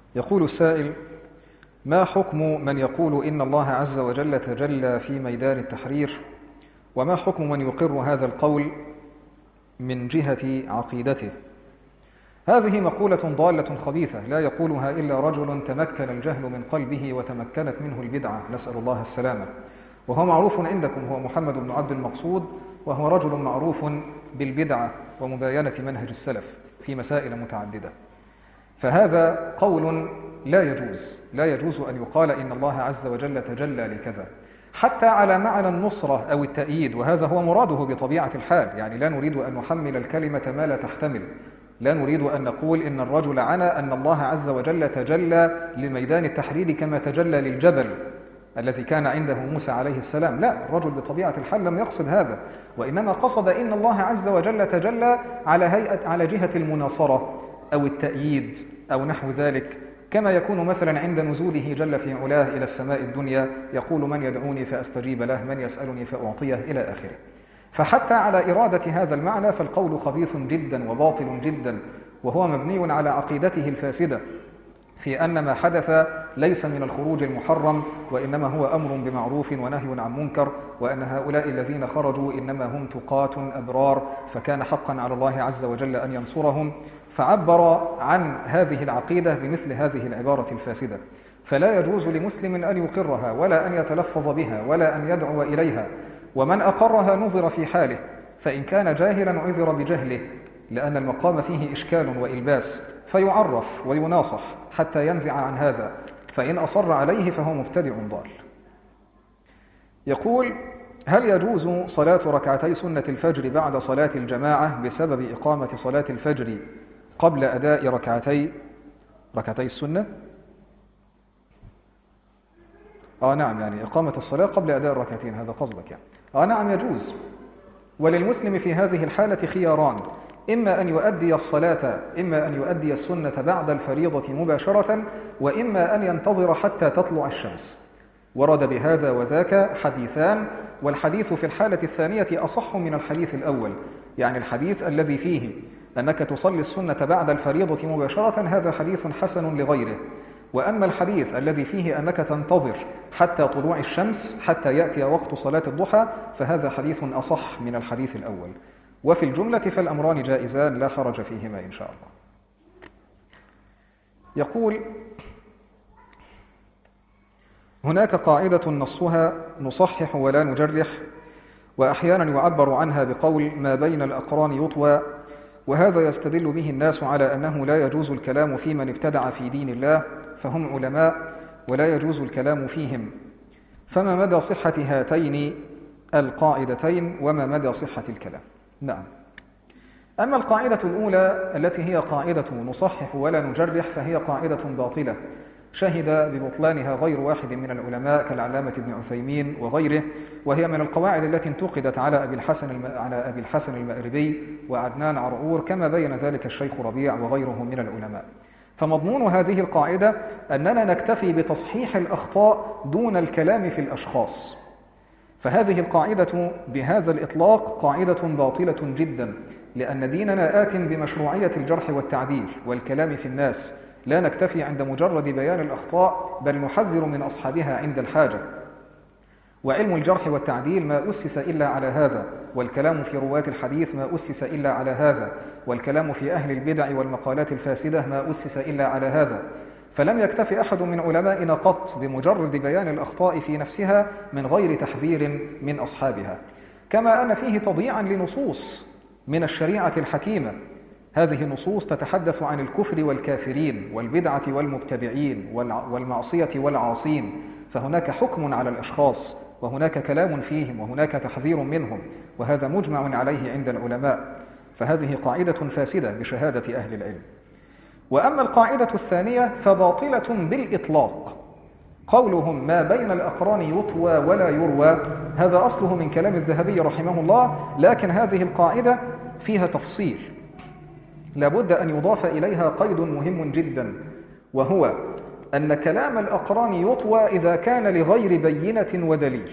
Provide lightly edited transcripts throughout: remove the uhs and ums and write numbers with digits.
يقول السائل: ما حكم من يقول إن الله عز وجل تجلى في ميدان التحرير، وما حكم من يقر هذا القول من جهة عقيدته؟ هذه مقولة ضالة خبيثة لا يقولها إلا رجل تمكن الجهل من قلبه وتمكنت منه البدعة، نسأل الله السلامة. وهو معروف عندكم، هو محمد بن عبد المقصود، وهو رجل معروف بالبدعة ومباينة منهج السلف في مسائل متعددة. فهذا قول لا يجوز أن يقال إن الله عز وجل تجلى لكذا، حتى على معنى النصرة أو التأييد، وهذا هو مراده بطبيعة الحال. يعني لا نريد أن نحمل الكلمة ما لا تحتمل، لا نريد أن نقول إن الرجل عنى أن الله عز وجل تجلى لميدان التحرير كما تجلى للجبل الذي كان عنده موسى عليه السلام. لا، الرجل بطبيعة الحال لم يقصد هذا، وإنما قصد إن الله عز وجل تجلى على جهة المناصرة أو التأييد أو نحو ذلك، كما يكون مثلا عند نزوله جل في علاه إلى السماء الدنيا يقول: من يدعوني فأستجيب له، من يسألني فأعطيه، إلى آخره. فحتى على إرادة هذا المعنى فالقول خبيث جدا وباطل جدا، وهو مبني على عقيدته الفاسدة في أن ما حدث ليس من الخروج المحرم، وإنما هو أمر بمعروف ونهي عن منكر، وأن هؤلاء الذين خرجوا إنما هم تقاة أبرار، فكان حقا على الله عز وجل أن ينصرهم. فعبر عن هذه العقيدة بمثل هذه العبارة الفاسدة. فلا يجوز لمسلم أن يقرها ولا أن يتلفظ بها ولا أن يدعو إليها، ومن أقرها نظر في حاله، فإن كان جاهلا عذر بجهله، لأن المقام فيه إشكال وإلباس، فيعرف ويناصح حتى ينزع عن هذا، فإن أصر عليه فهو مبتدع ضال. يقول: هل يجوز صلاة ركعتي سنة الفجر بعد صلاة الجماعة بسبب إقامة صلاة الفجر قبل أداء ركعتي السنة؟ نعم، يعني إقامة الصلاة قبل أداء الركعتين، هذا قصدك يعني. نعم يجوز. وللمسلم في هذه الحالة خياران: إما أن يؤدي السنة بعد الفريضة مباشرة، وإما أن ينتظر حتى تطلع الشمس. ورد بهذا وذاك حديثان، والحديث في الحالة الثانية أصح من الحديث الأول، يعني الحديث الذي فيه أنك تصلي السنة بعد الفريضة مباشرة هذا حديث حسن لغيره، وأما الحديث الذي فيه أنك تنتظر حتى طلوع الشمس حتى يأتي وقت صلاة الضحى فهذا حديث أصح من الحديث الأول. وفي الجملة فالأمران جائزان لا حرج فيهما إن شاء الله. يقول: هناك قاعدة نصها نصحح ولا نجرح، وأحيانا يعبر عنها بقول ما بين الأقران يطوى، وهذا يستدل به الناس على أنه لا يجوز الكلام في من ابتدع في دين الله، فهم علماء ولا يجوز الكلام فيهم. فما مدى صحة هاتين القاعدتين وما مدى صحة الكلام؟ نعم. أما القاعدة الأولى التي هي قاعدة نصحح ولا نجرح فهي قاعدة باطلة، شهد ببطلانها غير واحد من العلماء كالعلامة ابن عثيمين وغيره، وهي من القواعد التي انتقدت على أبي الحسن المأربي وعدنان عرعور، كما بين ذلك الشيخ ربيع وغيره من العلماء. فمضمون هذه القاعدة أننا نكتفي بتصحيح الأخطاء دون الكلام في الأشخاص. فهذه القاعدة بهذا الإطلاق قاعدة باطلة جدا، لأن ديننا آت بمشروعية الجرح والتعديل والكلام في الناس، لا نكتفي عند مجرد بيان الأخطاء بل نحذر من أصحابها عند الحاجة. وعلم الجرح والتعديل ما أسس إلا على هذا، والكلام في رواة الحديث ما أسس إلا على هذا، والكلام في أهل البدع والمقالات الفاسدة ما أسس إلا على هذا. فلم يكتفي أحد من علمائنا قط بمجرد بيان الأخطاء في نفسها من غير تحذير من أصحابها، كما أن فيه تضييعا لنصوص من الشريعة الحكيمة. هذه النصوص تتحدث عن الكفر والكافرين والبدعة والمبتدعين والمعصية والعاصين، فهناك حكم على الأشخاص وهناك كلام فيهم وهناك تحذير منهم، وهذا مجمع عليه عند العلماء. فهذه قاعدة فاسدة بشهادة أهل العلم. وأما القاعدة الثانية فباطلة بالإطلاق. قولهم ما بين الأقران يطوى ولا يروى هذا أصله من كلام الذهبي رحمه الله، لكن هذه القاعدة فيها تفصيل لابد أن يضاف إليها قيد مهم جدا، وهو أن كلام الأقران يطوى إذا كان لغير بينة ودليل.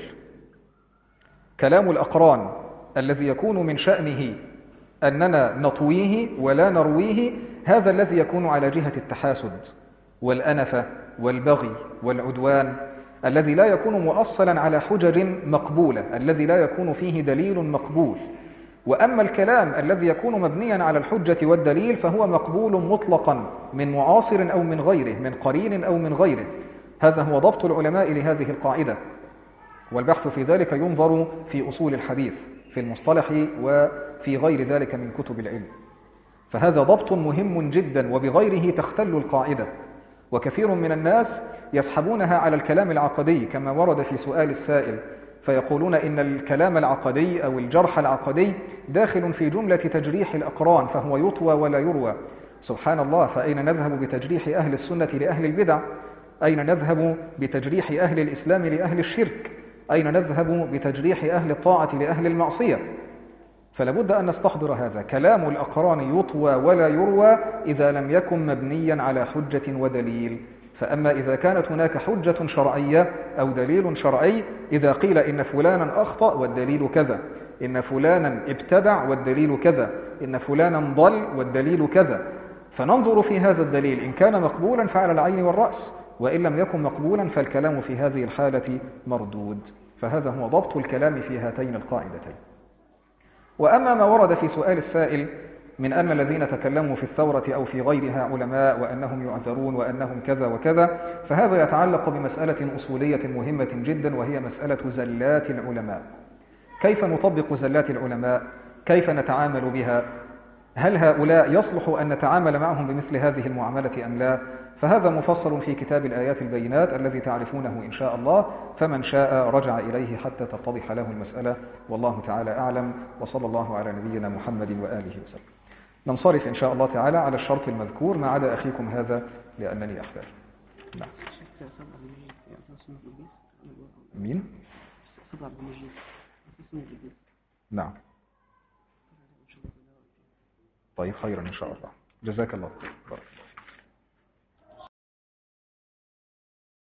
كلام الأقران الذي يكون من شأنه أننا نطويه ولا نرويه هذا الذي يكون على جهة التحاسد، والأنفة والبغي والعدوان، الذي لا يكون مؤصلا على حجج مقبولة، الذي لا يكون فيه دليل مقبول. وأما الكلام الذي يكون مبنيا على الحجة والدليل فهو مقبول مطلقا من معاصر أو من غيره، من قرين أو من غيره. هذا هو ضبط العلماء لهذه القاعدة، والبحث في ذلك ينظر في أصول الحديث في المصطلح وفي غير ذلك من كتب العلم. فهذا ضبط مهم جدا، وبغيره تختل القاعدة. وكثير من الناس يسحبونها على الكلام العقدي كما ورد في سؤال السائل، فيقولون إن الكلام العقدي أو الجرح العقدي داخل في جملة تجريح الأقران، فهو يطوى ولا يروى. سبحان الله، فأين نذهب بتجريح أهل السنة لأهل البدع؟ أين نذهب بتجريح أهل الإسلام لأهل الشرك؟ أين نذهب بتجريح أهل الطاعة لأهل المعصية؟ فلابد أن نستحضر هذا، كلام الأقران يطوى ولا يروى إذا لم يكن مبنيا على حجة ودليل. فأما إذا كانت هناك حجة شرعية أو دليل شرعي، إذا قيل إن فلانا أخطأ والدليل كذا، إن فلانا ابتدع والدليل كذا، إن فلانا ضل والدليل كذا، فننظر في هذا الدليل، إن كان مقبولا فعلى العين والرأس، وإن لم يكن مقبولا فالكلام في هذه الحالة مردود. فهذا هو ضبط الكلام في هاتين القاعدتين. وأما ما ورد في سؤال السائل من أن الذين تكلموا في الثورة أو في غيرها علماء وأنهم يعذرون وأنهم كذا وكذا، فهذا يتعلق بمسألة أصولية مهمة جدا، وهي مسألة زلات العلماء. كيف نطبق زلات العلماء؟ كيف نتعامل بها؟ هل هؤلاء يصلح أن نتعامل معهم بمثل هذه المعاملة أم لا؟ فهذا مفصل في كتاب الآيات البينات الذي تعرفونه إن شاء الله، فمن شاء رجع إليه حتى تتضح له المسألة، والله تعالى أعلم، وصلى الله على نبينا محمد وآله وسلم. ننصرف إن شاء الله تعالى على الشرط المذكور ما عدا أخيكم هذا لأنني أحتاج. نعم. مين؟ نعم. طيب خيرا إن شاء الله، جزاك الله خير.